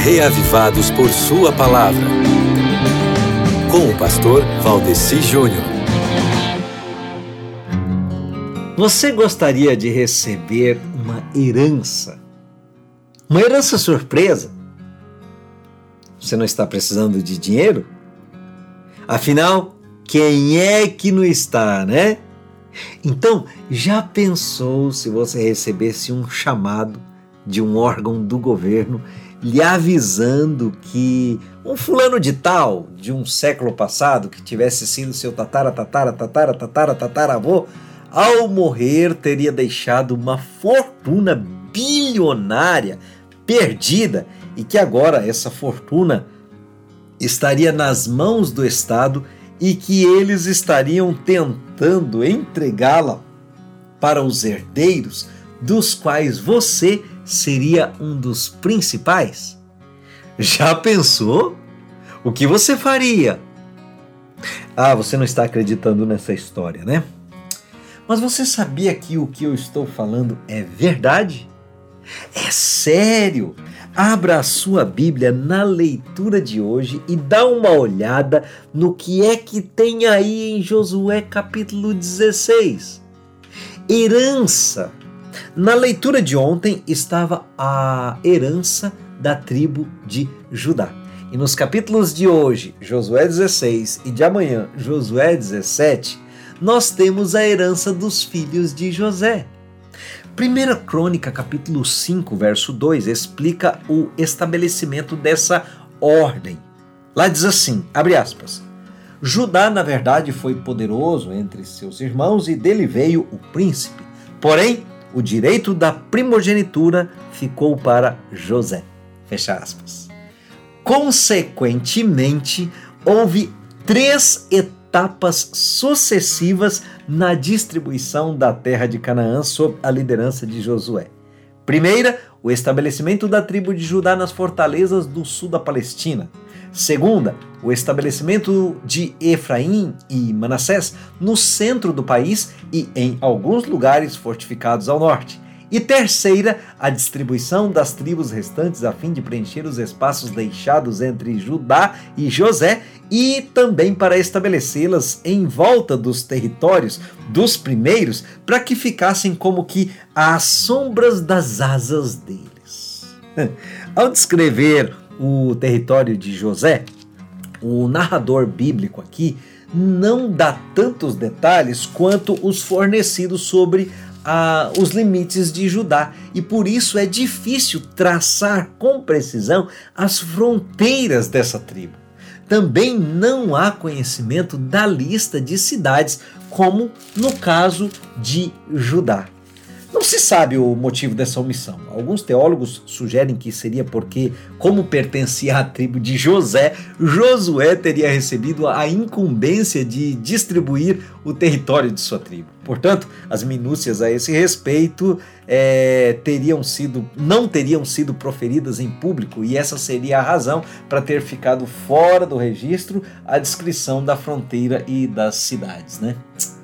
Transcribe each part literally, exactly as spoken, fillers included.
reavivados por sua palavra. Com o pastor Valdeci Júnior. Você gostaria de receber uma herança? Uma herança surpresa? Você não está precisando de dinheiro? Afinal, quem é que não está, né? Então, já pensou se você recebesse um chamado de um órgão do governo lhe avisando que um fulano de tal, de um século passado, que tivesse sido seu tatara, tatara, tatara, tatara, tataravô, ao morrer teria deixado uma fortuna bilionária perdida e que agora essa fortuna estaria nas mãos do Estado e que eles estariam tentando entregá-la para os herdeiros, dos quais você seria um dos principais? Já pensou? O que você faria? Ah, você não está acreditando nessa história, né? Mas você sabia que o que eu estou falando é verdade? É sério! Abra a sua Bíblia na leitura de hoje e dá uma olhada no que é que tem aí em Josué capítulo dezesseis. Herança. Na leitura de ontem estava a herança da tribo de Judá. E nos capítulos de hoje, Josué dezesseis, e de amanhã, Josué dezessete, nós temos a herança dos filhos de José. Primeira Crônica, capítulo cinco, verso dois, explica o estabelecimento dessa ordem. Lá diz assim, abre aspas, Judá, na verdade, foi poderoso entre seus irmãos e dele veio o príncipe. Porém, o direito da primogenitura ficou para José. Fecha aspas. Consequentemente, houve três etapas sucessivas na distribuição da terra de Canaã sob a liderança de Josué. Primeira, o estabelecimento da tribo de Judá nas fortalezas do sul da Palestina. Segunda, o estabelecimento de Efraim e Manassés no centro do país e em alguns lugares fortificados ao norte. E terceira, a distribuição das tribos restantes a fim de preencher os espaços deixados entre Judá e José e também para estabelecê-las em volta dos territórios dos primeiros para que ficassem como que às sombras das asas deles. Ao descrever o território de José, o narrador bíblico aqui não dá tantos detalhes quanto os fornecidos sobre ah, os limites de Judá, e por isso é difícil traçar com precisão as fronteiras dessa tribo. Também não há conhecimento da lista de cidades, como no caso de Judá. Não se sabe o motivo dessa omissão. Alguns teólogos sugerem que seria porque, como pertencia à tribo de José, Josué teria recebido a incumbência de distribuir o território de sua tribo. Portanto, as minúcias a esse respeito é, teriam sido, não teriam sido proferidas em público, e essa seria a razão para ter ficado fora do registro a descrição da fronteira e das cidades, né?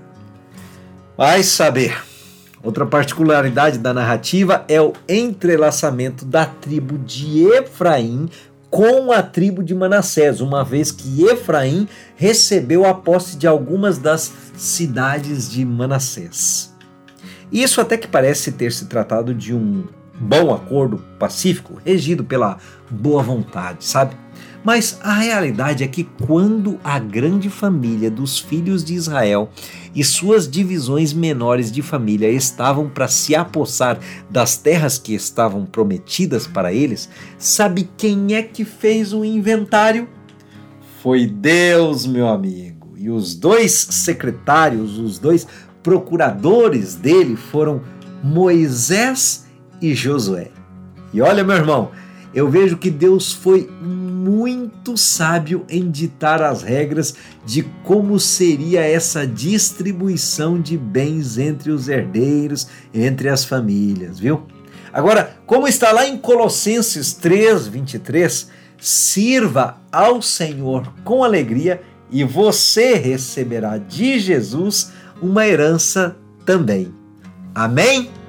Vai saber. Outra particularidade da narrativa é o entrelaçamento da tribo de Efraim com a tribo de Manassés, uma vez que Efraim recebeu a posse de algumas das cidades de Manassés. Isso até que parece ter se tratado de um bom acordo pacífico, regido pela boa vontade, sabe? Mas a realidade é que quando a grande família dos filhos de Israel e suas divisões menores de família estavam para se apossar das terras que estavam prometidas para eles, sabe quem é que fez o inventário? Foi Deus, meu amigo. E os dois secretários, os dois procuradores dele foram Moisés e Josué. E olha, meu irmão, eu vejo que Deus foi muito sábio em ditar as regras de como seria essa distribuição de bens entre os herdeiros, entre as famílias, viu? Agora, como está lá em Colossenses três, vinte e três, sirva ao Senhor com alegria e você receberá de Jesus uma herança também. Amém?